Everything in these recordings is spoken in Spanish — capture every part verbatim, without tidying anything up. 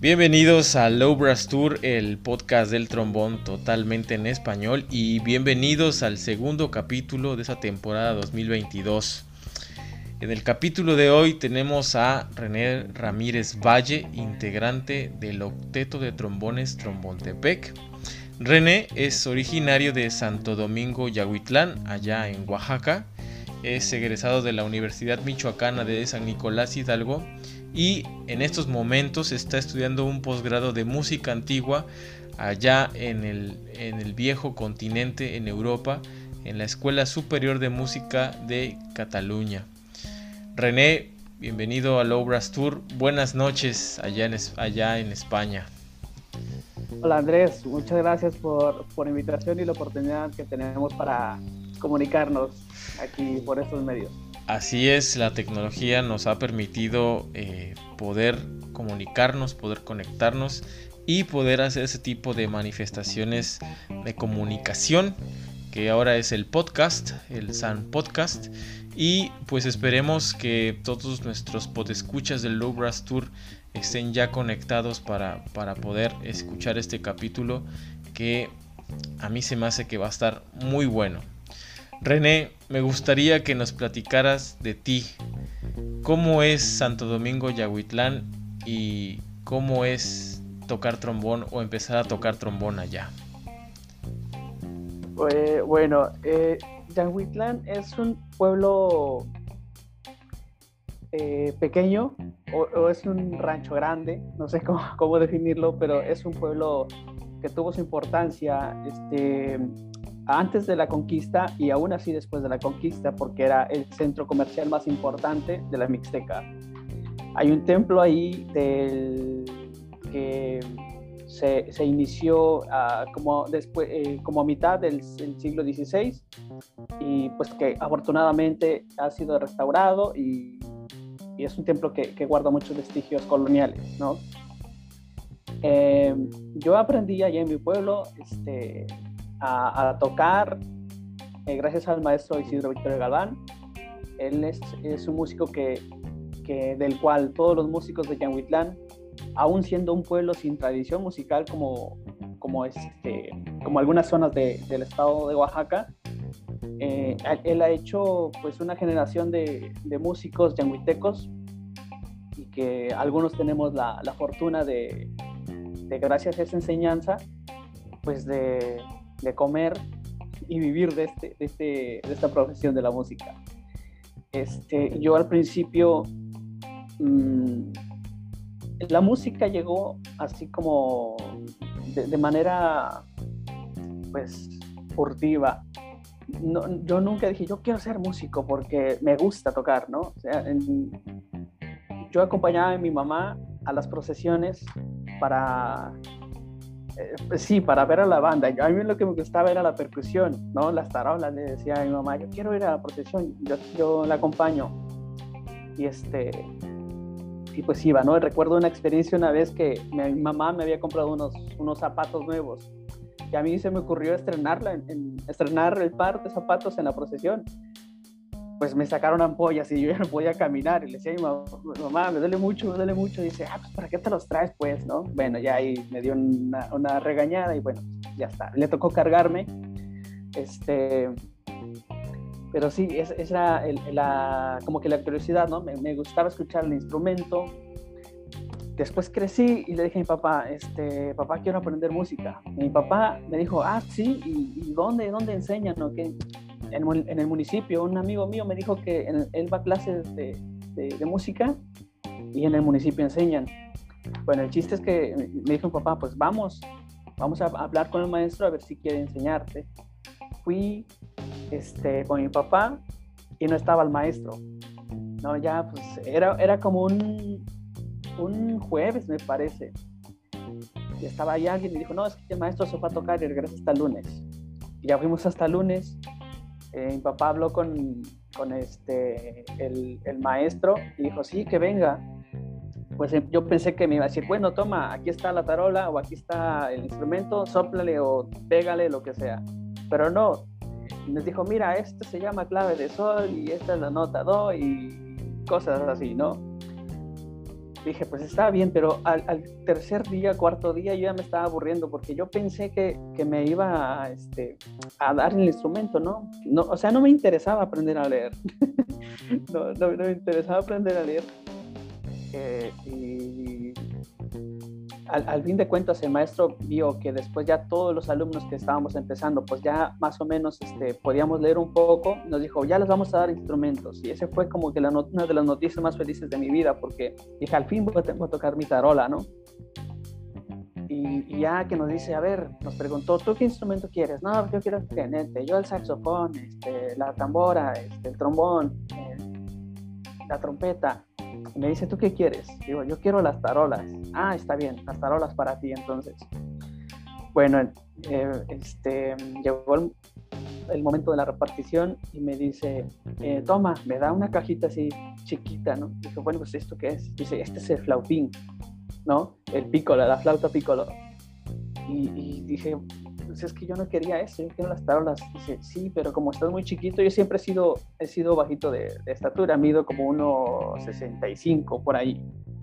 Bienvenidos a Low Brass Tour, el podcast del trombón totalmente en español, y bienvenidos al segundo capítulo de esta temporada dos mil veintidós. En el capítulo de hoy tenemos a René Ramírez Valle, integrante del Octeto de Trombones Trombontepec. René es originario de Santo Domingo, Yahuitlán, allá en Oaxaca. Es egresado de la Universidad Michoacana de San Nicolás Hidalgo y en estos momentos está estudiando un posgrado de música antigua allá en el, en el viejo continente, en Europa, en la Escuela Superior de Música de Cataluña. René, bienvenido a Low Brass Tour. Buenas noches allá en, allá en España. Hola Andrés, muchas gracias por, por la invitación y la oportunidad que tenemos para comunicarnos aquí por estos medios. Así es, la tecnología nos ha permitido eh, poder comunicarnos, poder conectarnos y poder hacer ese tipo de manifestaciones de comunicación, que ahora es el podcast, el S A N Podcast. Y pues esperemos que todos nuestros podescuchas del Low Brass Tour estén ya conectados para, para poder escuchar este capítulo, que a mí se me hace que va a estar muy bueno. René, me gustaría que nos platicaras de ti. ¿Cómo es Santo Domingo, Yahuitlán, y cómo es tocar trombón o empezar a tocar trombón allá? Eh, bueno, eh, Yahuitlán es un pueblo eh, pequeño o, o es un rancho grande, no sé cómo, cómo definirlo, pero es un pueblo que tuvo su importancia este, antes de la conquista y aún así después de la conquista, porque era el centro comercial más importante de la Mixteca. Hay un templo ahí del que se, se inició uh, como, después, eh, como a mitad del, del siglo dieciséis y pues que afortunadamente ha sido restaurado y, y es un templo que, que guarda muchos vestigios coloniales, ¿no? Eh, yo aprendí allá en mi pueblo este, a, a tocar eh, gracias al maestro Isidro Victorio Galván. Él es, es un músico que, que, del cual todos los músicos de Yahuitlán, aún siendo un pueblo sin tradición musical como, como, este, como algunas zonas de, del estado de Oaxaca, eh, él ha hecho pues una generación de, de músicos yanguitecos y que algunos tenemos la, la fortuna de, de, gracias a esa enseñanza, pues de, de comer y vivir de, este, de, este, de esta profesión de la música. Este, yo al principio mmm, la música llegó así como de, de manera pues furtiva. No, yo nunca dije yo quiero ser músico porque me gusta tocar, ¿no? O sea, en, yo acompañaba a mi mamá a las procesiones para eh, pues sí, para ver a la banda. A mí lo que me gustaba era la percusión, ¿no? Las tarolas. Le decía a mi mamá, yo quiero ir a la procesión, yo, yo la acompaño. Y este y pues iba, ¿no? Recuerdo una experiencia una vez que mi mamá me había comprado unos, unos zapatos nuevos y a mí se me ocurrió estrenarla, en, en, estrenar el par de zapatos en la procesión. Pues me sacaron ampollas y yo ya no podía caminar y le decía a mi mamá, mamá, me duele mucho, me duele mucho. Y dice, ah, pues ¿para qué te los traes, pues, no? Bueno, ya ahí me dio una, una regañada y bueno, ya está. Le tocó cargarme, este... Pero sí, esa era el, la, como que la curiosidad, ¿no? Me, me gustaba escuchar el instrumento. Después crecí y le dije a mi papá, este, papá, quiero aprender música. Y mi papá me dijo, ah, sí, ¿y, y dónde, dónde enseñan? ¿No? ¿Qué? En, en el municipio, un amigo mío me dijo que en, él va a clases de, de, de música y en el municipio enseñan. Bueno, el chiste es que me dijo mi papá, pues vamos, vamos a hablar con el maestro a ver si quiere enseñarte. Fui este, con mi papá y no estaba el maestro, no, ya pues era, era como un, un jueves me parece, y estaba ahí alguien y dijo, no, es que el maestro se fue a tocar y regresa hasta el lunes, y ya fuimos hasta el lunes. Eh, mi papá habló con, con este, el, el maestro y dijo, sí, que venga. Pues yo pensé que me iba a decir, bueno, toma, aquí está la tarola o aquí está el instrumento, sóplale o pégale, lo que sea, pero no. Y nos dijo, mira, esto se llama clave de sol y esta es la nota do y cosas así, ¿no? dije, pues está bien, pero al, al tercer día, cuarto día, yo ya me estaba aburriendo porque yo pensé que, que me iba a, este, a dar el instrumento, ¿no? no o sea, no me interesaba aprender a leer. no, no, no me interesaba aprender a leer. Eh, y al, al fin de cuentas el maestro vio que después ya todos los alumnos que estábamos empezando, pues ya más o menos este, podíamos leer un poco, nos dijo, ya les vamos a dar instrumentos. Y ese fue como que la not- una de las noticias más felices de mi vida, porque dije, al fin voy a, voy a tocar mi tarola, ¿no? Y, y ya que nos dice, a ver, nos preguntó, ¿tú qué instrumento quieres? No, yo quiero el clarinete, yo el saxofón, este, la tambora, este, el trombón, eh, la trompeta. Y me dice, ¿tú qué quieres? Digo, yo quiero las tarolas. Ah, está bien, las tarolas para ti entonces. Bueno, eh, este, llegó el, el momento de la repartición y me dice, eh, toma, me da una cajita así chiquita, ¿no? Dice, bueno, pues ¿esto qué es? Dice, este es el flautín, ¿no? El piccolo, la flauta piccolo. Y, y dije, pues es que yo no quería eso, yo quiero las tarolas. Dice, sí, pero como estás muy chiquito, yo siempre he sido, he sido bajito de, de estatura, mido como uno sesenta y cinco por ahí.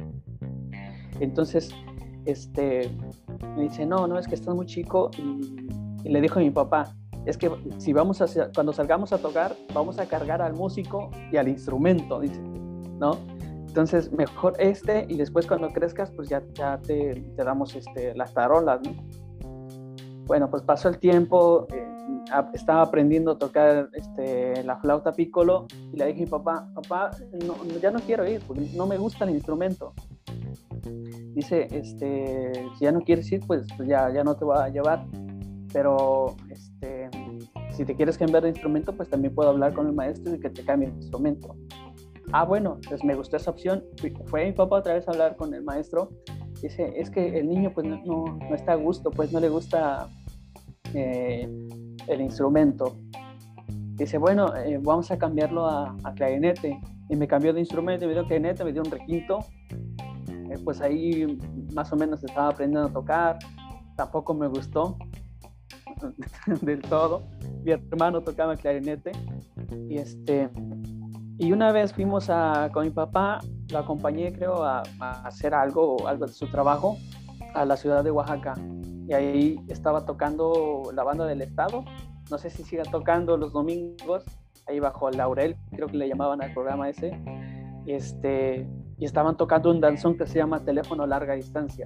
Entonces, este, me dice, no, no, es que estás muy chico. Y, y le dijo a mi papá, es que si vamos a, cuando salgamos a tocar, vamos a cargar al músico y al instrumento, dice, ¿no? Entonces, mejor este, y después cuando crezcas, pues ya, ya te, te damos este, las tarolas, ¿no? Bueno, pues pasó el tiempo, eh, estaba aprendiendo a tocar este, la flauta piccolo, y le dije a mi papá, papá, no, ya no quiero ir, porque no me gusta el instrumento. Dice, este, si ya no quieres ir, pues, pues ya, ya no te voy a llevar, pero este, si te quieres cambiar de instrumento, pues también puedo hablar con el maestro y que te cambie el instrumento. Ah, bueno, pues me gustó esa opción. Fue mi papá otra vez a hablar con el maestro. Dice, es que el niño pues no, no, no está a gusto, pues no le gusta eh, el instrumento. Dice, bueno, eh, vamos a cambiarlo a, a clarinete. Y me cambió de instrumento, me dio clarinete, me dio un requinto. Eh, pues ahí más o menos estaba aprendiendo a tocar. Tampoco me gustó del todo. Mi hermano tocaba clarinete. Y este... Y una vez fuimos a, con mi papá, lo acompañé, creo, a, a hacer algo, algo de su trabajo a la ciudad de Oaxaca. Y ahí estaba tocando la banda del estado. No sé si siga tocando los domingos, ahí bajo el Laurel, creo que le llamaban al programa ese. Y, este, y estaban tocando un danzón que se llama Teléfono Larga Distancia.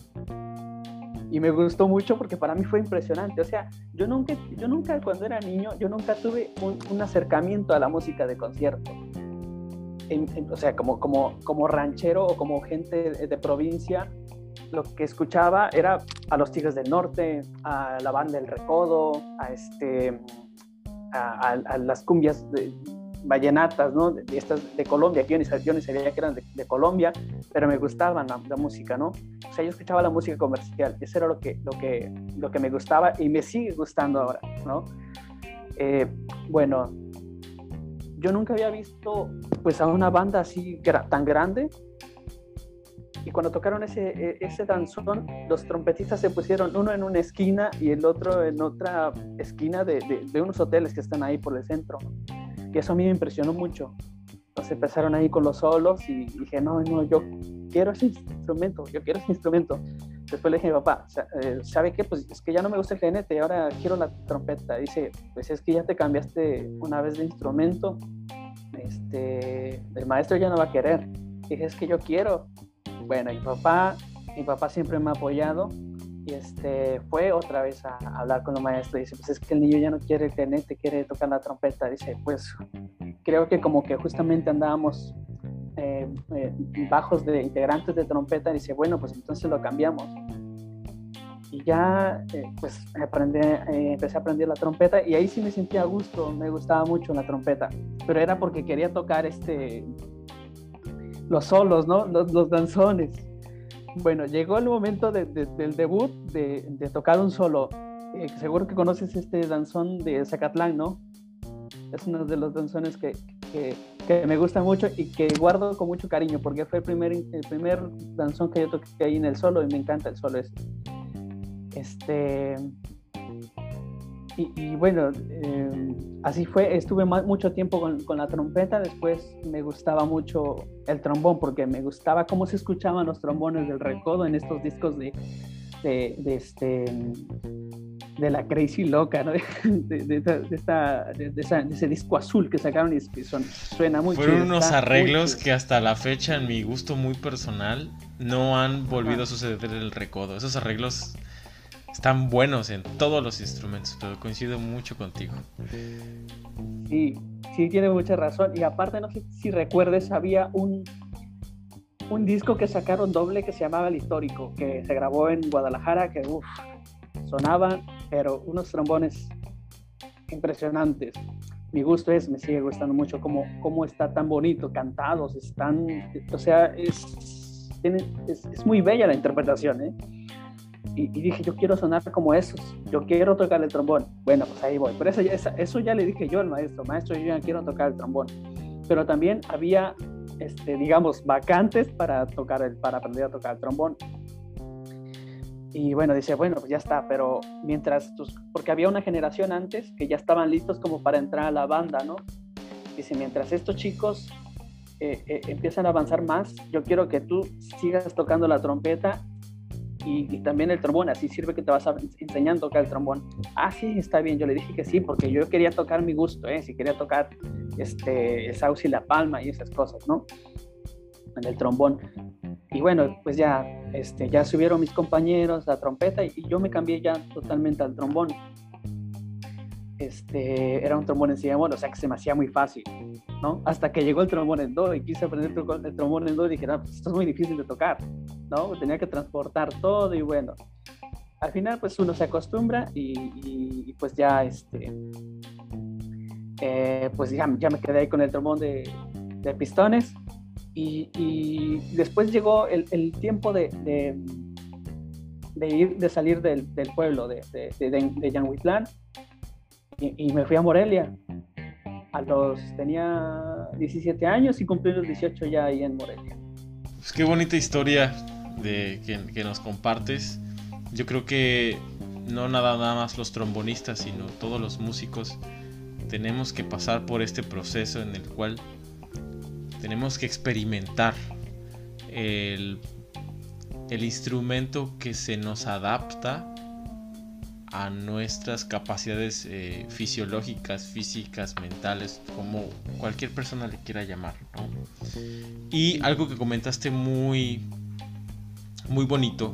Y me gustó mucho porque para mí fue impresionante. O sea, yo nunca, yo nunca cuando era niño, yo nunca tuve un, un acercamiento a la música de concierto. En, en, o sea, como, como, como ranchero o como gente de, de provincia, lo que escuchaba era a los Tigres del Norte, a la banda El Recodo, a, este, a, a, a las cumbias de, vallenatas, ¿no? De, de estas de Colombia, que yo ni, yo ni sabía que eran de, de Colombia, pero me gustaba la, la música, ¿no? O sea, yo escuchaba la música comercial, eso era lo que, lo que, lo que me gustaba y me sigue gustando ahora, ¿no? Eh, bueno, yo nunca había visto pues a una banda así gra- tan grande, y cuando tocaron ese, ese danzón, los trompetistas se pusieron uno en una esquina y el otro en otra esquina de, de, de unos hoteles que están ahí por el centro. Y eso a mí me impresionó mucho. Entonces empezaron ahí con los solos y dije, no, no, yo quiero ese instrumento, yo quiero ese instrumento. Después le dije a mi papá, ¿sabe qué? Pues es que ya no me gusta el clarinete, ahora quiero la trompeta. Dice, pues es que ya te cambiaste una vez de instrumento, este, el maestro ya no va a querer. Dije, es que yo quiero. Bueno, mi papá, mi papá siempre me ha apoyado y este, fue otra vez a, a hablar con el maestro. Dice, pues es que el niño ya no quiere el clarinete, quiere tocar la trompeta. Dice, pues creo que como que justamente andábamos eh, eh, bajos de integrantes de trompeta. Dice, bueno, pues entonces lo cambiamos. Y ya, eh, pues aprendí, eh, empecé a aprender la trompeta y ahí sí me sentía a gusto, me gustaba mucho la trompeta. Pero era porque quería tocar este... los solos, ¿no? Los, los danzones. Bueno, llegó el momento de, de, del debut de, de tocar un solo. Eh, seguro que conoces este danzón de Zacatlán, ¿no? Es uno de los danzones que, que, que me gusta mucho y que guardo con mucho cariño porque fue el primer, el primer danzón que yo toqué ahí en el solo y me encanta el solo ese. Este... Y, y bueno, eh, así fue, estuve más, mucho tiempo con, con la trompeta. Después me gustaba mucho el trombón, porque me gustaba cómo se escuchaban los trombones del recodo en estos discos de, de, de, este, de la Crazy Loca, ¿no? de, de, de, de, esta, de, de, esa, de ese disco azul que sacaron, y son, suena muy Fueron chido. unos arreglos que hasta la fecha, en mi gusto muy personal, no han volvido a suceder en el recodo. Esos arreglos están buenos en todos los instrumentos, pero coincido mucho contigo. Sí, sí, tiene mucha razón. Y aparte, no sé si recuerdes, había un, un disco que sacaron doble que se llamaba El Histórico, que se grabó en Guadalajara, que uff, sonaban, pero unos trombones impresionantes. Mi gusto es, me sigue gustando mucho cómo, cómo está tan bonito, cantados, están, o sea, es, tiene, es, es muy bella la interpretación, ¿eh? Y, y dije, yo quiero sonar como esos, yo quiero tocar el trombón. Bueno, pues ahí voy. Pero eso ya, eso ya le dije yo al maestro, maestro, yo ya quiero tocar el trombón. Pero también había, este, digamos, vacantes para, tocar el, para aprender a tocar el trombón. Y bueno, dice, bueno, pues ya está, pero mientras, tus, porque había una generación antes que ya estaban listos como para entrar a la banda, ¿no? Dice, mientras estos chicos eh, eh, empiezan a avanzar más, yo quiero que tú sigas tocando la trompeta y, y también el trombón, así sirve que te vas a enseñar a tocar el trombón. Ah, sí, está bien, yo le dije que sí, porque yo quería tocar mi gusto, ¿eh? Si quería tocar este, el sauce y la palma y esas cosas, ¿no? En el trombón. Y bueno, pues ya, este, ya subieron mis compañeros a trompeta y, y yo me cambié ya totalmente al trombón. Este, era un trombón en si bemol, o sea que se me hacía muy fácil, ¿no? Hasta que llegó el trombón en do y quise aprender el trombón en do y dije, no, pues esto es muy difícil de tocar, ¿no? Tenía que transportar todo y bueno, al final pues uno se acostumbra y, y, y pues ya, este, eh, pues ya, ya me quedé ahí con el trombón de, de pistones y, y después llegó el, el tiempo de, de, de, ir, de salir del, del pueblo de, de, de, de, de Yanhuitlán. Y, y me fui a Morelia. A los, tenía diecisiete años y cumplí los dieciocho ya ahí en Morelia. Pues qué bonita historia de, que, que nos compartes. Yo creo que no nada, nada más los trombonistas, sino todos los músicos tenemos que pasar por este proceso en el cual tenemos que experimentar el, el instrumento que se nos adapta a nuestras capacidades eh, fisiológicas, físicas, mentales, como cualquier persona le quiera llamar, ¿no? Y algo que comentaste muy, muy bonito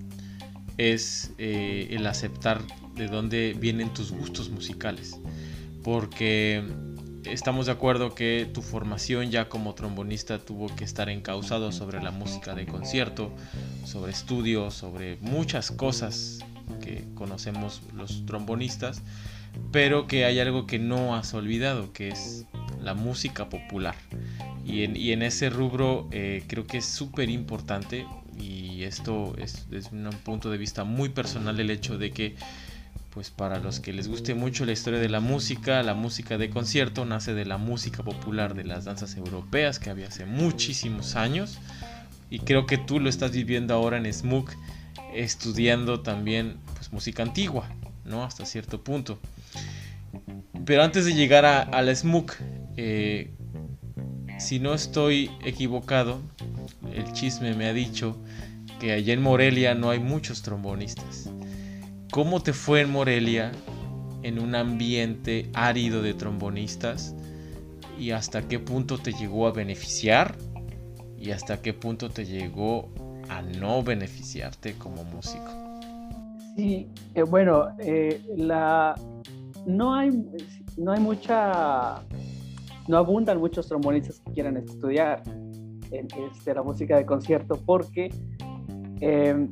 es eh, el aceptar de dónde vienen tus gustos musicales, porque estamos de acuerdo que tu formación ya como trombonista tuvo que estar encauzado sobre la música de concierto, sobre estudios, sobre muchas cosas que conocemos los trombonistas, pero que hay algo que no has olvidado, que es la música popular. Y en, y en ese rubro eh, creo que es súper importante, y esto es desde un punto de vista muy personal, el hecho de que pues para los que les guste mucho la historia de la música, la música de concierto nace de la música popular de las danzas europeas que había hace muchísimos años, y creo que tú lo estás viviendo ahora en S M U C, estudiando también pues música antigua, ¿no? Hasta cierto punto. Pero antes de llegar a, a la S M U C, eh, si no estoy equivocado, el chisme me ha dicho que allá en Morelia no hay muchos trombonistas. ¿Cómo te fue en Morelia en un ambiente árido de trombonistas? ¿Y hasta qué punto te llegó a beneficiar? ¿Y hasta qué punto te llegó a no beneficiarte como músico? Sí, eh, bueno, eh, la, no hay, no hay mucha, no abundan muchos trombonistas que quieran estudiar en, este, la música de concierto, porque eh,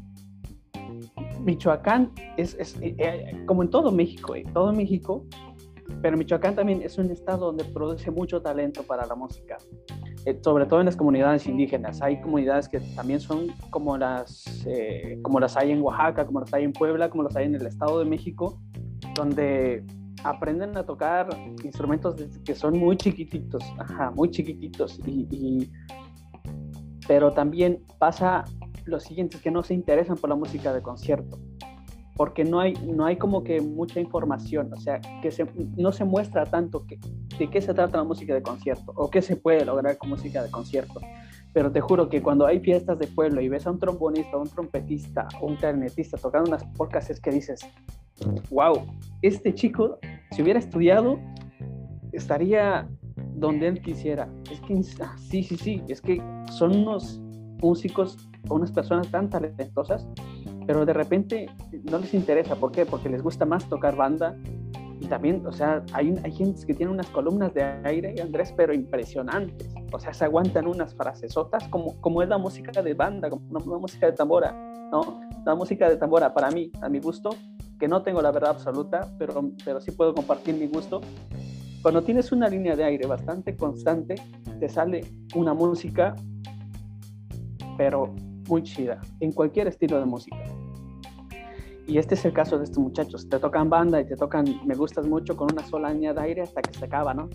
Michoacán es, es eh, como en todo México, eh, todo México, pero Michoacán también es un estado donde produce mucho talento para la música. Eh, sobre todo en las comunidades indígenas. Hay comunidades que también son como las, eh, como las hay en Oaxaca, como las hay en Puebla, como las hay en el Estado de México, donde aprenden a tocar instrumentos que son muy chiquititos, ajá, muy chiquititos, y, y, pero también pasa lo siguiente, es que no se interesan por la música de concierto, porque no hay, no hay como que mucha información, o sea, que se, no se muestra tanto que, de qué se trata la música de concierto o qué se puede lograr con música de concierto. Pero te juro que cuando hay fiestas de pueblo y ves a un trombonista, un trompetista o un clarinetista tocando unas polcas, es que dices, wow, este chico, si hubiera estudiado, estaría donde él quisiera. Es que, sí, sí, sí, es que son unos músicos o unas personas tan talentosas, pero de repente no les interesa. ¿Por qué? Porque les gusta más tocar banda. Y también, o sea, hay, hay gente que tiene unas columnas de aire, Andrés, pero impresionantes. O sea, se aguantan unas frasesotas como, como es la música de banda, como una, una música de tambora, ¿no? La música de tambora, para mí, a mi gusto, que no tengo la verdad absoluta, pero, pero sí puedo compartir mi gusto. Cuando tienes una línea de aire bastante constante, te sale una música, pero muy chida, en cualquier estilo de música. Y este es el caso de estos muchachos. Te tocan banda y te tocan Me Gustas Mucho con una sola línea de aire hasta que se acaba, ¿no?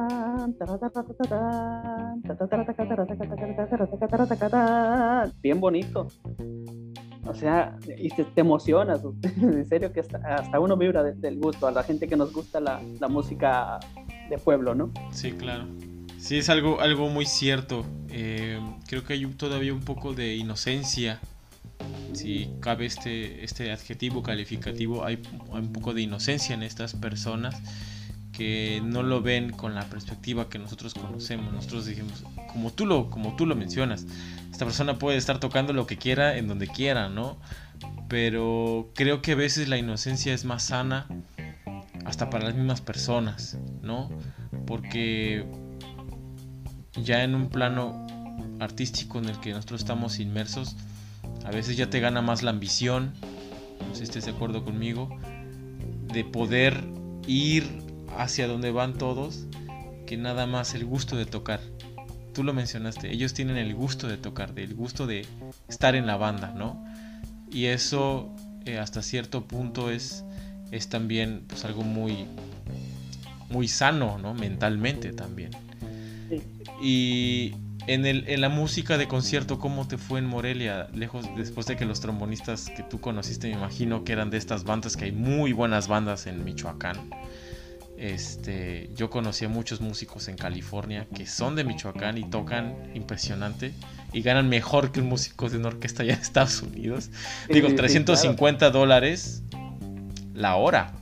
Bien bonito. O sea, y te, te emocionas. En serio que hasta, hasta uno vibra de, del gusto. A la gente que nos gusta la, la música de pueblo, ¿no? Sí, claro. Sí, es algo, algo muy cierto. Eh, creo que hay todavía un poco de inocencia. Si cabe este, este adjetivo calificativo, hay, hay un poco de inocencia en estas personas que no lo ven con la perspectiva que nosotros conocemos. Nosotros dijimos, como tú lo, como tú lo mencionas, esta persona puede estar tocando lo que quiera en donde quiera, ¿no? Pero creo que a veces la inocencia es más sana hasta para las mismas personas, ¿no? Porque ya en un plano artístico en el que nosotros estamos inmersos, a veces ya te gana más la ambición, no sé si estés de acuerdo conmigo, de poder ir hacia donde van todos, que nada más el gusto de tocar. Tú lo mencionaste, ellos tienen el gusto de tocar, el gusto de estar en la banda, ¿no? Y eso eh, hasta cierto punto es, es también pues, algo muy, muy sano, ¿no? Mentalmente también. Sí. Y en, el, en la música de concierto, ¿cómo te fue en Morelia? Lejos, después de que los trombonistas que tú conociste, me imagino que eran de estas bandas, que hay muy buenas bandas en Michoacán. Este, yo conocí a muchos músicos en California que son de Michoacán y tocan impresionante y ganan mejor que un músico de una orquesta allá en Estados Unidos. Sí, Digo, sí, trescientos cincuenta claro. dólares la hora.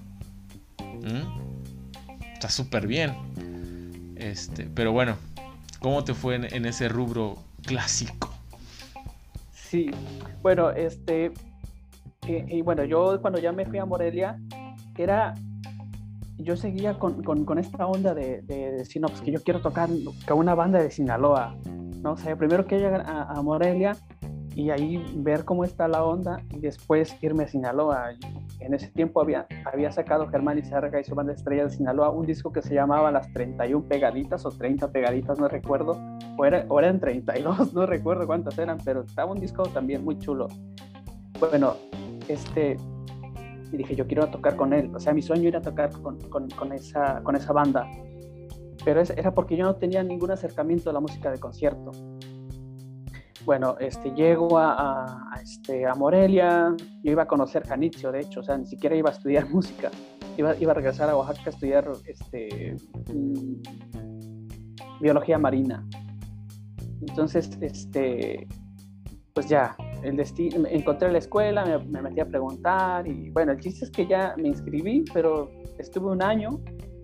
¿Mm? Está súper bien. Este, pero bueno, ¿cómo te fue en, en ese rubro clásico? Sí, bueno, este, y, y bueno, yo cuando ya me fui a Morelia, era, yo seguía con, con, con esta onda de, de, de decir, no, pues que yo quiero tocar con una banda de Sinaloa, ¿no? O sea, primero que llegar a, a Morelia y ahí ver cómo está la onda y después irme a Sinaloa. En ese tiempo había, había sacado Germán Lizárraga y su banda Estrella de Sinaloa un disco que se llamaba Las treinta y una Pegaditas o treinta Pegaditas, no recuerdo, o, era, o eran treinta y dos, no recuerdo cuántas eran, pero estaba un disco también muy chulo. Bueno, este, y dije, yo quiero tocar con él, o sea, mi sueño era tocar con, con, con, esa, con esa banda, pero era porque yo no tenía ningún acercamiento a la música de concierto. Bueno, este, llego a, a, a, este, a Morelia, yo iba a conocer Janitzio, de hecho, o sea, ni siquiera iba a estudiar música, iba, iba a regresar a Oaxaca a estudiar este, mmm, biología marina. Entonces, este, pues ya, el destino, encontré la escuela, me, me metí a preguntar y bueno, el chiste es que ya me inscribí, pero estuve un año,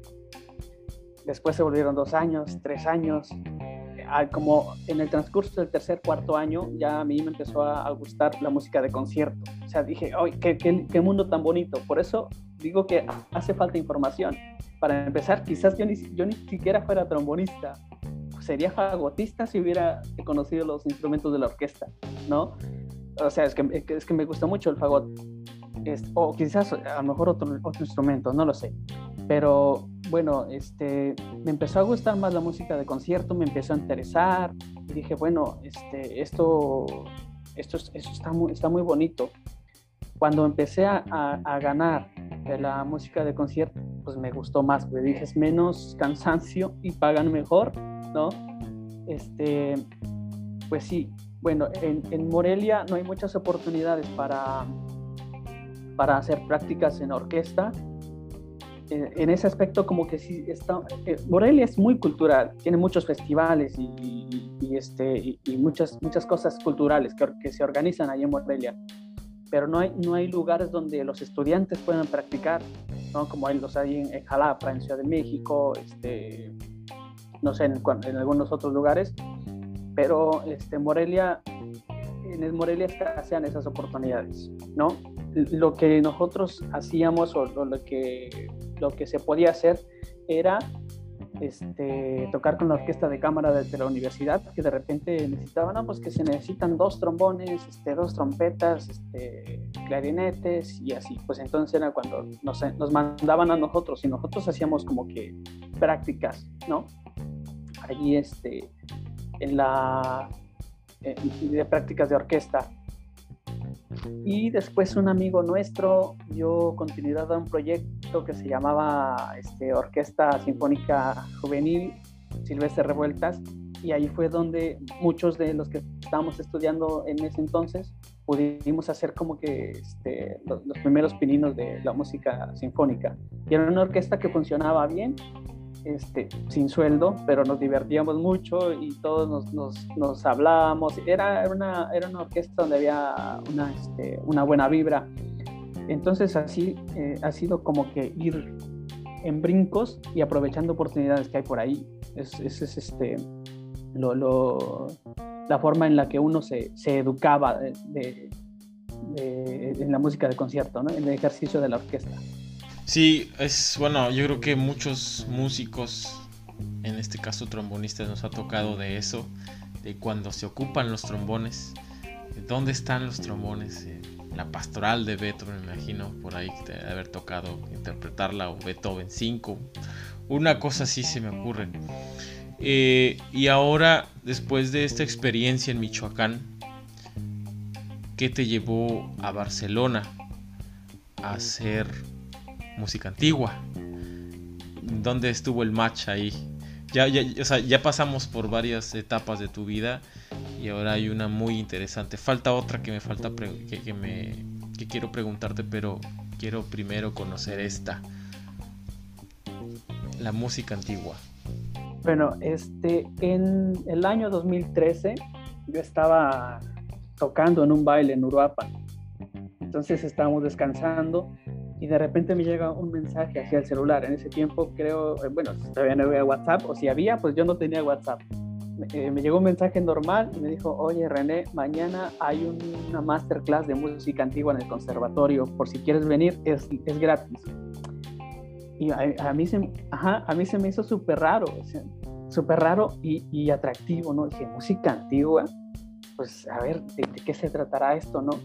después se volvieron dos años, tres años. Como en el transcurso del tercer, cuarto año, ya a mí me empezó a, a gustar la música de concierto. O sea, dije, ¡ay, qué, qué, qué mundo tan bonito! Por eso digo que hace falta información. Para empezar, quizás yo ni, yo ni siquiera fuera trombonista. Sería fagotista si hubiera conocido los instrumentos de la orquesta, ¿no? O sea, es que, es que me gusta mucho el fagot. Es, o quizás a lo mejor otro, otro instrumento, no lo sé. Pero bueno, este, me empezó a gustar más la música de concierto, me empezó a interesar y dije, bueno, este, esto, esto, esto está, muy, está muy bonito. Cuando empecé a, a, a ganar de la música de concierto, pues me gustó más, me dije, es menos cansancio y pagan mejor, ¿no? Este, pues sí, bueno, en, en Morelia no hay muchas oportunidades para, para hacer prácticas en orquesta. Eh, en ese aspecto como que sí está, eh, Morelia es muy cultural, tiene muchos festivales y, y, y, este, y, y muchas, muchas cosas culturales que, que se organizan ahí en Morelia, pero no hay, no hay lugares donde los estudiantes puedan practicar, ¿no? Como hay los hay en, en Jalapa, en Ciudad de México, este, no sé, en, en algunos otros lugares, pero este, Morelia, en Morelia escasean esas oportunidades, ¿no? Lo que nosotros hacíamos o, o lo que lo que se podía hacer era este, tocar con la orquesta de cámara de, de la universidad, que de repente necesitaban, no, pues que se necesitan dos trombones, este, dos trompetas, este, clarinetes y así. Pues entonces era cuando nos, nos mandaban a nosotros y nosotros hacíamos como que prácticas, ¿no? Allí este, en la eh, de prácticas de orquesta. Y después un amigo nuestro dio continuidad a un proyecto que se llamaba este, Orquesta Sinfónica Juvenil Silvestre Revueltas, y ahí fue donde muchos de los que estábamos estudiando en ese entonces pudimos hacer como que este, los, los primeros pininos de la música sinfónica. Y era una orquesta que funcionaba bien, este, sin sueldo, pero nos divertíamos mucho y todos nos, nos, nos hablábamos. Era una, era una orquesta donde había una, este, una buena vibra. Entonces así eh, ha sido como que ir en brincos y aprovechando oportunidades que hay por ahí. Es, es, es este, lo, lo, la forma en la que uno se, se educaba de, de, de, en la música de concierto, ¿no? En el ejercicio de la orquesta. Sí, es bueno, yo creo que muchos músicos, en este caso trombonistas, nos ha tocado de eso, de cuando se ocupan los trombones, ¿dónde están los trombones? Eh, la Pastoral de Beethoven, me imagino, por ahí de haber tocado interpretarla, o Beethoven cinco, una cosa así se me ocurre. Eh, y ahora, después de esta experiencia en Michoacán, ¿qué te llevó a Barcelona a hacer música antigua? ¿Dónde estuvo el match ahí? Ya, ya, o sea, ya pasamos por varias etapas de tu vida y ahora hay una muy interesante. Falta otra que me falta pre- que, que me que quiero preguntarte, pero quiero primero conocer esta. La música antigua. Bueno, este, en el año dos mil trece yo estaba tocando en un baile en Uruapan. Entonces estábamos descansando y de repente me llega un mensaje hacia el celular. En ese tiempo creo, bueno, todavía no había WhatsApp, o si había, pues yo no tenía WhatsApp. Me, eh, me llegó un mensaje normal y me dijo: oye René, mañana hay un, una masterclass de música antigua en el conservatorio, por si quieres venir, es, es gratis. Y a, a, mí se, ajá, a mí se me hizo súper raro, o sea, súper raro y, y atractivo, ¿no? Dije, música antigua, pues a ver, ¿de, de qué se tratará esto, no?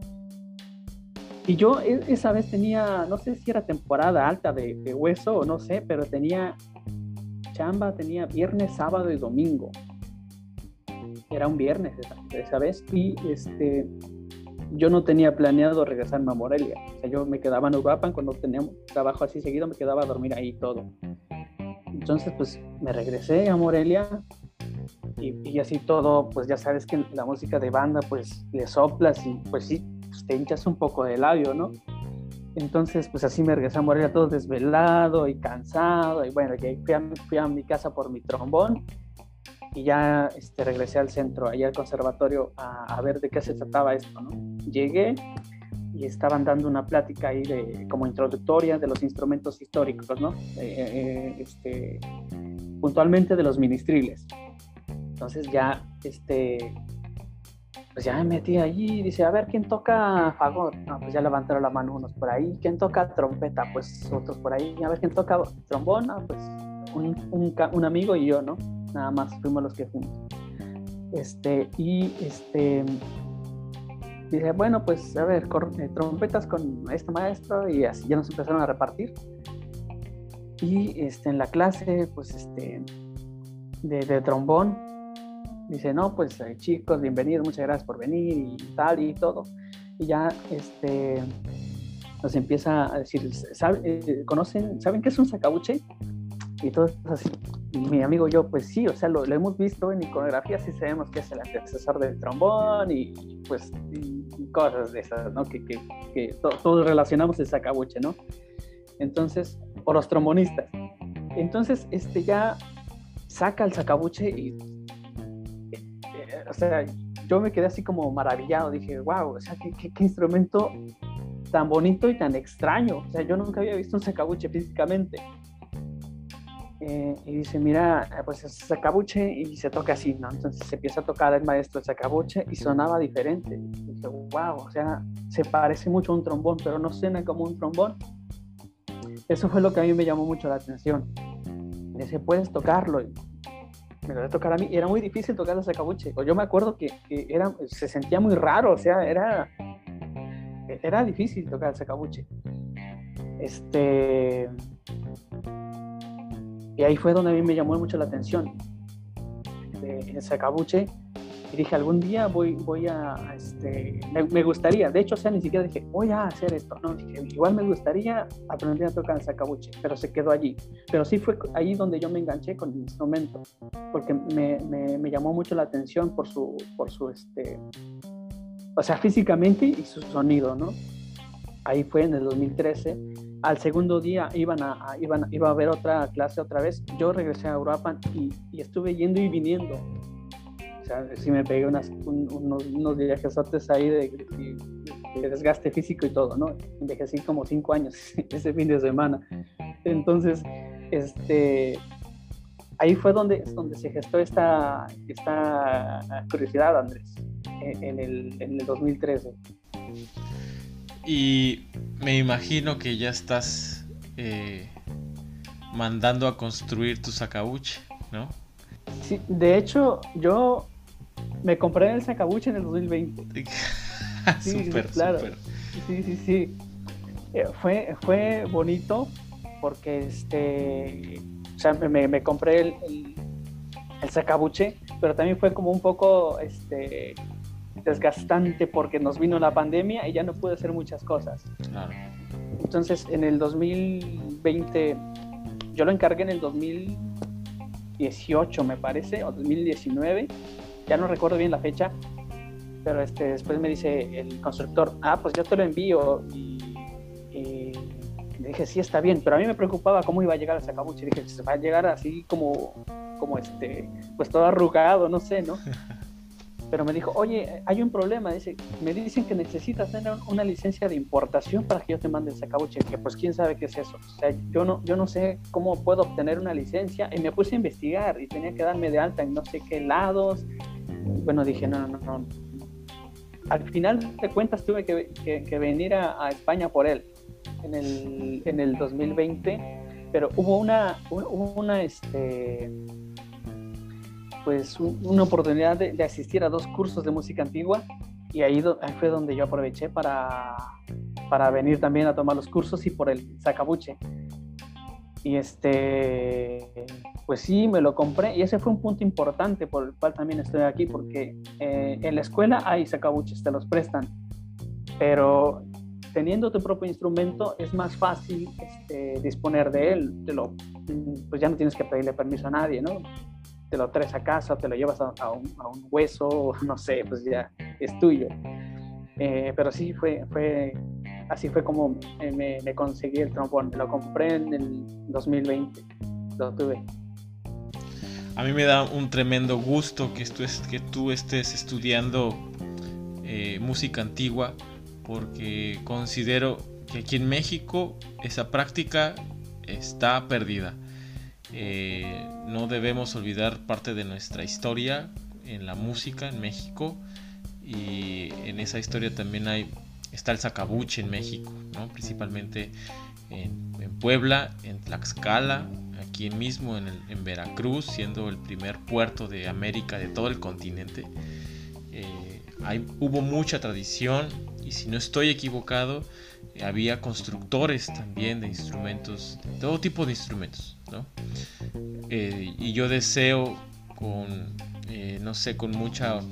Y yo esa vez tenía, no sé si era temporada alta de, de hueso o no sé, pero tenía chamba, tenía viernes, sábado y domingo. Era un viernes esa, esa vez y este, yo no tenía planeado regresarme a Morelia. O sea, yo me quedaba en Uruapan cuando teníamos trabajo así seguido, me quedaba a dormir ahí todo. Entonces, pues me regresé a Morelia y, y así todo, pues ya sabes que la música de banda, pues le soplas y pues sí, pues te hinchas un poco de labio, ¿no? Entonces, pues así me regresé a Morelia todo desvelado y cansado, y bueno, y fui a, fui a mi casa por mi trombón y ya este, regresé al centro, allá al conservatorio, a, a ver de qué se trataba esto, ¿no? Llegué y estaban dando una plática ahí de, como introductoria de los instrumentos históricos, ¿no? Eh, eh, este, puntualmente de los ministriles. Entonces ya, este... pues ya me metí allí y dice, a ver, ¿quién toca fagot? No, pues ya levantaron la mano unos por ahí. ¿Quién toca trompeta? Pues otros por ahí. A ver, ¿quién toca trombón? No, pues un, un, un amigo y yo, ¿no? Nada más fuimos los que fuimos. Este, y este, dice, bueno, pues a ver, cor- eh, trompetas con este maestro, y así ya nos empezaron a repartir. Y este, en la clase, pues este, de, de trombón, dice, no, pues eh, chicos, bienvenidos, muchas gracias por venir y tal y todo. Y ya este, nos empieza a decir, ¿sabe, eh, ¿conocen, saben qué es un sacabuche? Y todo así. y mi amigo y yo, pues sí, o sea, lo, lo hemos visto en iconografía, sí sabemos que es el antecesor del trombón y, y pues y, y cosas de esas, ¿no? Que, que, que to, todos relacionamos el sacabuche, ¿no? Entonces, o los trombonistas. Entonces, este ya saca el sacabuche y, eh, o sea, yo me quedé así como maravillado, dije, wow, o sea, qué, qué, qué instrumento tan bonito y tan extraño, o sea, yo nunca había visto un sacabuche físicamente. Eh, y dice, mira, pues es sacabuche y se toca así, ¿no? Entonces se empieza a tocar el maestro el sacabuche y sonaba diferente. Y dije, wow, o sea, se parece mucho a un trombón, pero no suena como un trombón. Eso fue lo que a mí me llamó mucho la atención. Dice, puedes tocarlo. Y me lo voy a tocar a mí. Y era muy difícil tocar el sacabuche. Yo me acuerdo que, que era, se sentía muy raro, o sea, era, era difícil tocar el sacabuche. Este... Y ahí fue donde a mí me llamó mucho la atención el sacabuche y dije, algún día voy, voy a, a este, me, me gustaría, de hecho, o sea, ni siquiera dije, voy a hacer esto, no, dije, igual me gustaría aprender a tocar el sacabuche, pero se quedó allí, pero sí fue ahí donde yo me enganché con el instrumento, porque me, me, me llamó mucho la atención por su, por su, este, o sea, físicamente y su sonido, ¿no? Ahí fue en el dos mil trece. Al segundo día iban a, a, iban, iba a haber otra clase otra vez. Yo regresé a Europa y, y estuve yendo y viniendo. O sea, sí me pegué unas, un, unos, unos viajesotes ahí de, de, de desgaste físico y todo, ¿no? Envejecí como cinco años ese fin de semana. Entonces, este, ahí fue donde, donde se gestó esta, esta curiosidad, Andrés, en, en, el, en el dos mil trece. Y me imagino que ya estás eh, mandando a construir tu sacabuche, ¿no? Sí, de hecho, yo me compré el sacabuche en el dos mil veinte. Sí, súper, claro. súper. Sí, sí, sí. Eh, fue, fue bonito porque, este, o sea, me, me compré el, el, el sacabuche, pero también fue como un poco, este... desgastante porque nos vino la pandemia y ya no pude hacer muchas cosas. Claro. Entonces en el dos mil veinte, yo lo encargué en el dos mil dieciocho me parece, o dos mil diecinueve, ya no recuerdo bien la fecha, pero este, después me dice el constructor, ah, pues yo te lo envío, y, y dije, sí, está bien, pero a mí me preocupaba cómo iba a llegar el sacabuche, dije, se va a llegar así como, como este, pues todo arrugado, no sé, ¿no? Pero me dijo, oye, hay un problema, dice, me dicen que necesitas tener una licencia de importación para que yo te mande el sacabuche, que pues quién sabe qué es eso, o sea, yo no, yo no sé cómo puedo obtener una licencia, y me puse a investigar, y tenía que darme de alta en no sé qué lados, bueno, dije, no, no, no, al final de cuentas tuve que, que, que venir a, a España por él, en el, en el dos mil veinte, pero hubo una, hubo una, este... pues un, una oportunidad de, de asistir a dos cursos de música antigua y ahí, do, ahí fue donde yo aproveché para, para venir también a tomar los cursos y por el sacabuche. Y este, pues sí, me lo compré y ese fue un punto importante por el cual también estoy aquí, porque eh, en la escuela hay sacabuches, te los prestan, pero teniendo tu propio instrumento es más fácil este, disponer de él, te lo, pues ya no tienes que pedirle permiso a nadie, ¿no? Te lo traes a casa, te lo llevas a, a, un, a un hueso, no sé, pues ya es tuyo. Eh, pero sí, fue, fue, así fue como me, me conseguí el trombón. Lo compré en el dos mil veinte, lo tuve. A mí me da un tremendo gusto que tú, que tú estés estudiando eh, música antigua, porque considero que aquí en México esa práctica está perdida. Eh, no debemos olvidar parte de nuestra historia en la música en México, y en esa historia también hay, está el sacabuche en México, ¿no? Principalmente en, en Puebla, en Tlaxcala, aquí mismo en, el, en Veracruz, siendo el primer puerto de América, de todo el continente. Eh, hay, hubo mucha tradición, y si no estoy equivocado, eh, había constructores también de instrumentos, de todo tipo de instrumentos, ¿no? Eh, y yo deseo con, eh, no sé, con mucha,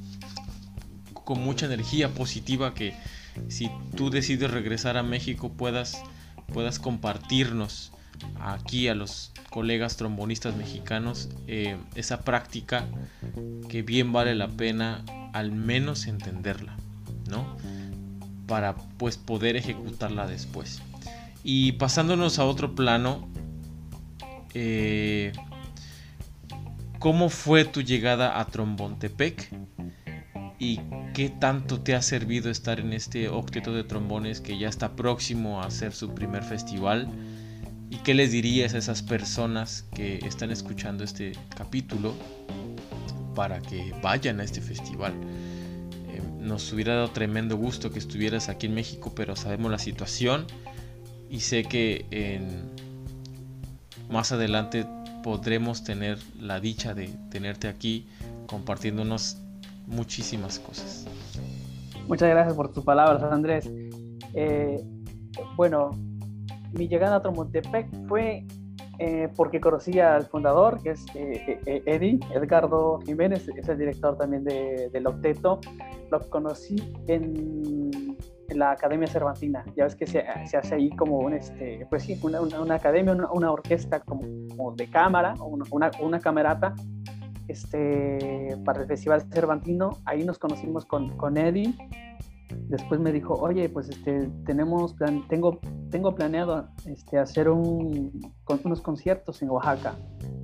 con mucha energía positiva que si tú decides regresar a México puedas, puedas compartirnos aquí a los colegas trombonistas mexicanos eh, esa práctica que bien vale la pena al menos entenderla, ¿no? Para pues poder ejecutarla después. Y pasándonos a otro plano, eh, ¿cómo fue tu llegada a Trombontepec? ¿Y qué tanto te ha servido estar en este octeto de trombones que ya está próximo a hacer su primer festival? ¿Y qué les dirías a esas personas que están escuchando este capítulo para que vayan a este festival? Eh, nos hubiera dado tremendo gusto que estuvieras aquí en México, pero sabemos la situación y sé que en, más adelante podremos tener la dicha de tenerte aquí compartiéndonos muchísimas cosas. Muchas gracias por tus palabras, Andrés. Eh, bueno, mi llegada a Trombontepec fue eh, porque conocí al fundador, que es eh, eh, Eddie, Edgardo Jiménez, es el director también de, del octeto. Lo conocí en, en la Academia Cervantina. Ya ves que se, se hace ahí como un, este, pues sí, una, una, una academia, una, una orquesta como, como de cámara, una, una, una camerata. Este, para el Festival Cervantino, ahí nos conocimos con, con Eddie. Después me dijo, oye, pues este, tenemos plan, tengo, tengo planeado este, hacer un, con, unos conciertos en Oaxaca.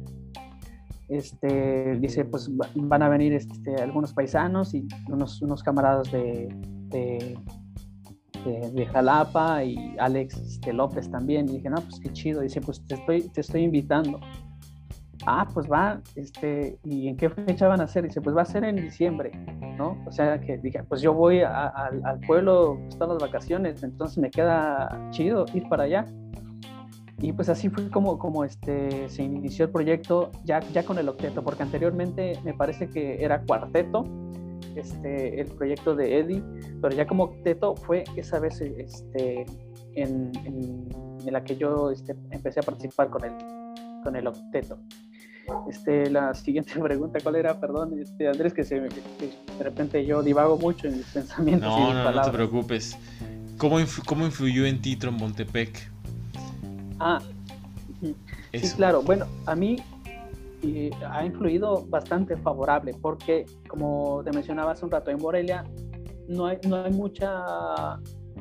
Este, dice, pues van a venir este, algunos paisanos y unos, unos camaradas de, de, de, de Jalapa y Alex este, López también. Y dije, no, pues qué chido. Dice, pues te estoy, te estoy invitando. Ah, pues va, este, ¿y en qué fecha van a hacer? Dice, pues va a ser en diciembre, ¿no? O sea, que dije, pues yo voy a, a, al pueblo pues, todas las vacaciones, entonces me queda chido ir para allá. Y pues así fue como, como este, se inició el proyecto ya, ya con el octeto, porque anteriormente me parece que era cuarteto, este, el proyecto de Eddie, pero ya como octeto fue esa vez este, en, en, en la que yo este, empecé a participar con el, con el octeto. Este, la siguiente pregunta, ¿cuál era? Perdón, este, Andrés, que, se, que de repente yo divago mucho en mis pensamientos. No, y mis no, palabras. no te preocupes. ¿Cómo, influ- cómo influyó en ti Trombontepec? Ah, Eso. sí, claro. Bueno, a mí eh, ha influido bastante favorable porque, como te mencionaba hace un rato, en Morelia no hay, no hay mucha...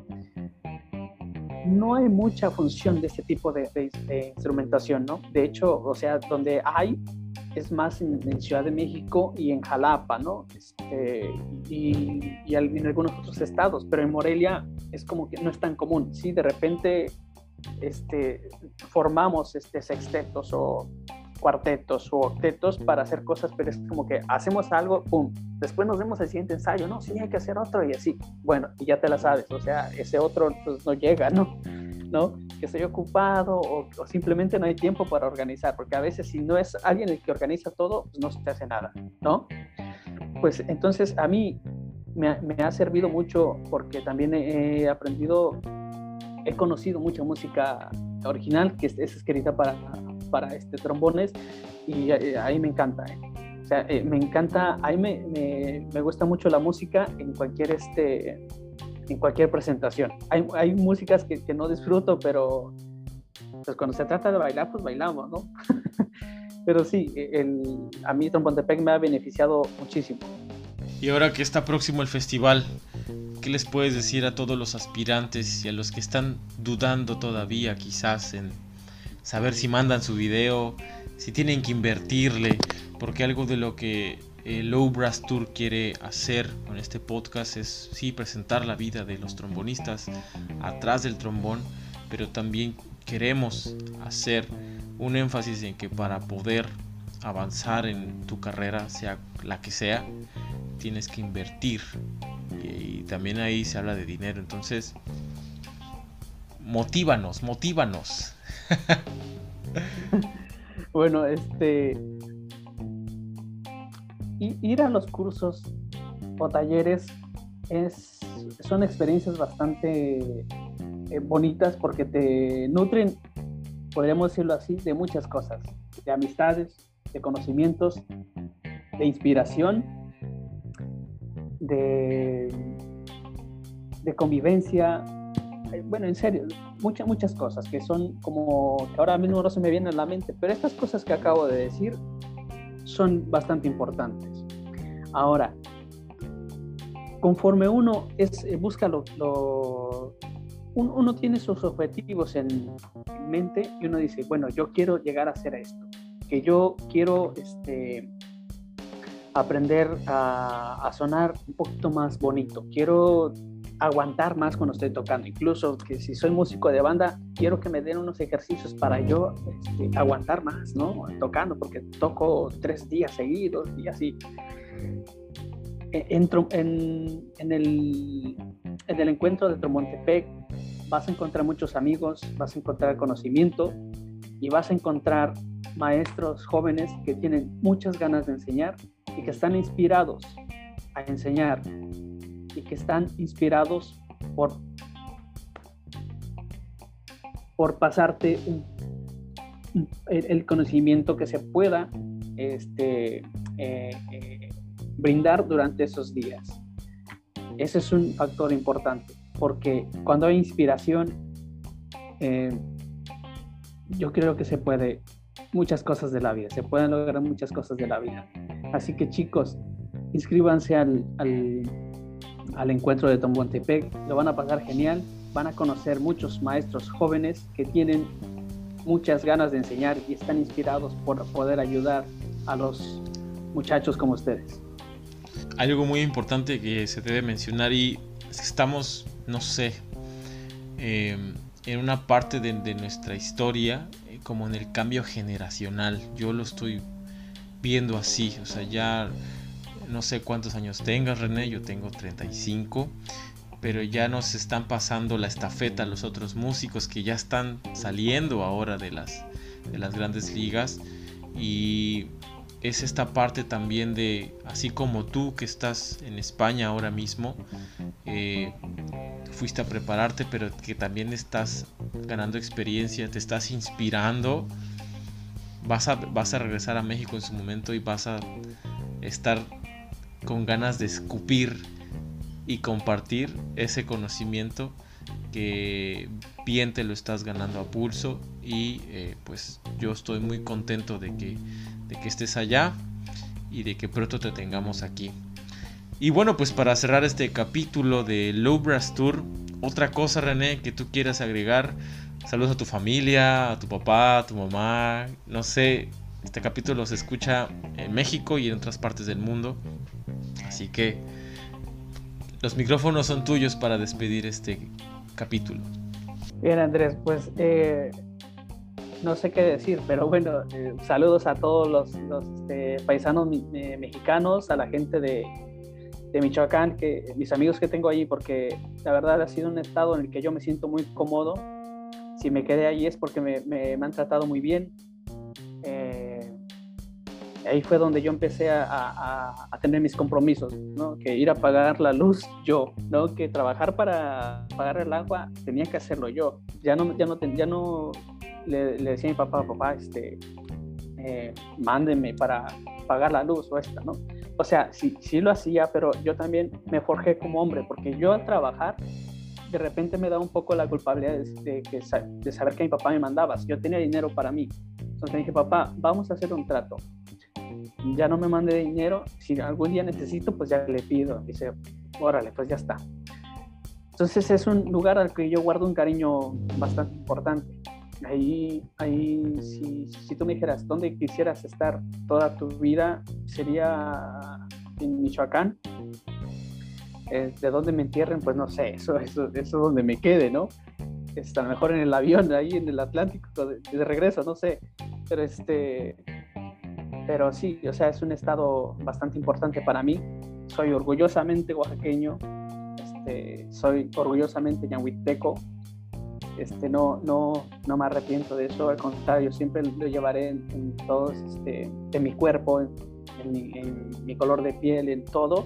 no hay mucha función de este tipo de, de, de instrumentación, ¿no? De hecho, o sea, donde hay es más en, en Ciudad de México y en Jalapa, ¿no? Este, y, y en algunos otros estados, pero en Morelia es como que no es tan común, ¿sí? De repente este, formamos este, sextetos o cuartetos o octetos para hacer cosas, pero es como que hacemos algo, pum, después nos vemos el siguiente ensayo, no, sí, hay que hacer otro y así, bueno, y ya te la sabes, o sea, ese otro pues, no llega, ¿no? ¿no? Que estoy ocupado o, o simplemente no hay tiempo para organizar, porque a veces si no es alguien el que organiza todo, pues no se hace nada, ¿no? Pues entonces a mí me, me ha servido mucho porque también he aprendido, he conocido mucha música original que es, es escrita para, para este, trombones y eh, ahí me encanta, ¿eh? O sea, eh, me encanta, ahí me, me, me gusta mucho la música en cualquier este... en cualquier presentación. Hay, hay músicas que, que no disfruto, pero pues cuando se trata de bailar, pues bailamos, ¿no? Pero sí, el, a mí Trombontepec me ha beneficiado muchísimo. Y ahora que está próximo el festival, ¿qué les puedes decir a todos los aspirantes y a los que están dudando todavía quizás en saber si mandan su video, si tienen que invertirle? Porque algo de lo que el Low Brass Tour quiere hacer con este podcast es sí presentar la vida de los trombonistas atrás del trombón, pero también queremos hacer un énfasis en que para poder avanzar en tu carrera, sea la que sea, tienes que invertir y, y también ahí se habla de dinero. Entonces motívanos, motívanos. Bueno, este ir a los cursos o talleres es, son experiencias bastante eh, bonitas porque te nutren, podríamos decirlo así, de muchas cosas, de amistades, de conocimientos, de inspiración, de, de convivencia, bueno, en serio, muchas, muchas cosas que son como, que ahora mismo no se me vienen a la mente, pero estas cosas que acabo de decir son bastante importantes. Ahora, conforme uno es, busca lo, lo un, uno tiene sus objetivos en, en mente y uno dice, bueno, yo quiero llegar a hacer esto, que yo quiero este, aprender a, a sonar un poquito más bonito, quiero aguantar más cuando estoy tocando, incluso que si soy músico de banda, quiero que me den unos ejercicios para yo este, aguantar más, ¿no? Tocando, porque toco tres días seguidos y así. Entro en, en, el, en el encuentro de Tromontepec vas a encontrar muchos amigos, vas a encontrar conocimiento y vas a encontrar maestros jóvenes que tienen muchas ganas de enseñar y que están inspirados a enseñar y que están inspirados por, por pasarte un, un, el, el conocimiento que se pueda este, eh, eh, brindar durante esos días. Ese es un factor importante, porque cuando hay inspiración, eh, yo creo que se puede muchas cosas de la vida, se pueden lograr muchas cosas de la vida. Así que chicos, inscríbanse al, al, al encuentro de Tromontepec, lo van a pasar genial, van a conocer muchos maestros jóvenes que tienen muchas ganas de enseñar y están inspirados por poder ayudar a los muchachos como ustedes. Algo muy importante que se debe mencionar y es que estamos, no sé, eh, en una parte de, de nuestra historia, eh, como en el cambio generacional. Yo lo estoy viendo así, o sea, ya no sé cuántos años tengas, René, yo tengo treinta y cinco, pero ya nos están pasando la estafeta a los otros músicos que ya están saliendo ahora de las, de las grandes ligas, y es esta parte también de, así como tú que estás en España ahora mismo, eh, fuiste a prepararte, pero que también estás ganando experiencia, te estás inspirando, vas a, vas a regresar a México en su momento y vas a estar con ganas de escupir y compartir ese conocimiento que bien te lo estás ganando a pulso, y eh, pues yo estoy muy contento de que, de que estés allá y de que pronto te tengamos aquí. Y bueno, pues para cerrar este capítulo de Low Brass Tour, otra cosa, René, que tú quieras agregar. Saludos a tu familia, a tu papá, a tu mamá, no sé, este capítulo se escucha en México y en otras partes del mundo, así que los micrófonos son tuyos para despedir este capítulo. Bien, Andrés, pues eh, no sé qué decir, pero bueno, eh, saludos a todos los, los este, paisanos eh, mexicanos, a la gente de, de Michoacán, que, mis amigos que tengo allí, porque la verdad ha sido un estado en el que yo me siento muy cómodo. Si me quedé allí es porque me, me, me han tratado muy bien. Eh, ahí fue donde yo empecé a, a, a tener mis compromisos, ¿no? Que ir a pagar la luz yo, ¿no? Que trabajar para pagar el agua tenía que hacerlo yo. Ya no, ya no, ya no le, le decía a mi papá, papá, este, eh, mándeme para pagar la luz o esta, ¿no? O sea, sí, sí lo hacía, pero yo también me forjé como hombre, porque yo al trabajar de repente me da un poco la culpabilidad de, de, de saber que mi papá me mandaba. Yo tenía dinero para mí. Entonces me dije, papá, vamos a hacer un trato. Ya no me mande dinero. Si algún día necesito, pues ya le pido. Dice, órale, pues ya está. Entonces es un lugar al que yo guardo un cariño bastante importante. Ahí, ahí si, si tú me dijeras, ¿dónde quisieras estar toda tu vida? Sería en Michoacán. Eh, de dónde me entierren, pues no sé, eso, eso, eso es donde me quede, ¿no? Este, a lo mejor en el avión, ahí en el Atlántico, de, de regreso, no sé, pero este, pero sí, o sea, es un estado bastante importante para mí. Soy orgullosamente oaxaqueño, este, soy orgullosamente ñahuiteco, este, no, no, no me arrepiento de eso, al contrario, siempre lo llevaré en, en todos, este, en mi cuerpo, en, en, mi, en mi color de piel, en todo.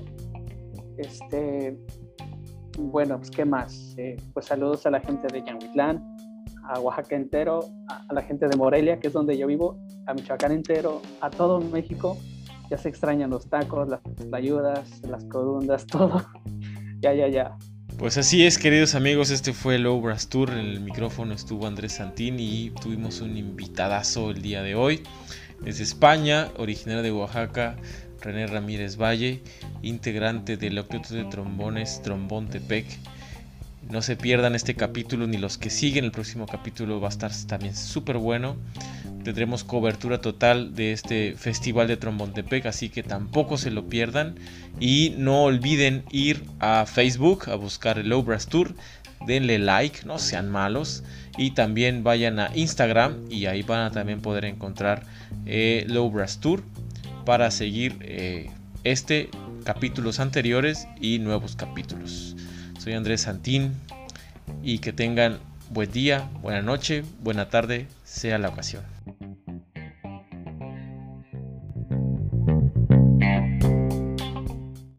Este, bueno, pues qué más, eh, pues saludos a la gente de Yanguitlán, a Oaxaca entero, a, a la gente de Morelia, que es donde yo vivo, a Michoacán entero, a todo México. Ya se extrañan los tacos, las tlayudas, las corundas, todo. Ya, ya, ya. Pues así es, queridos amigos, este fue el Low Brass Tour. En el micrófono estuvo Andrés Santín y tuvimos un invitadazo el día de hoy. Desde España, originario de Oaxaca, René Ramírez Valle, integrante del Octeto de Trombones Trombón Tepec. No se pierdan este capítulo ni los que siguen. El próximo capítulo va a estar también súper bueno. Tendremos cobertura total de este Festival de Trombón Tepec, así que tampoco se lo pierdan. Y no olviden ir a Facebook a buscar el Low Brass Tour. Denle like, no sean malos. Y también vayan a Instagram y ahí van a también poder encontrar eh, Low Brass Tour para seguir eh, este, capítulos anteriores y nuevos capítulos. Soy Andrés Santín y que tengan buen día, buena noche, buena tarde, sea la ocasión.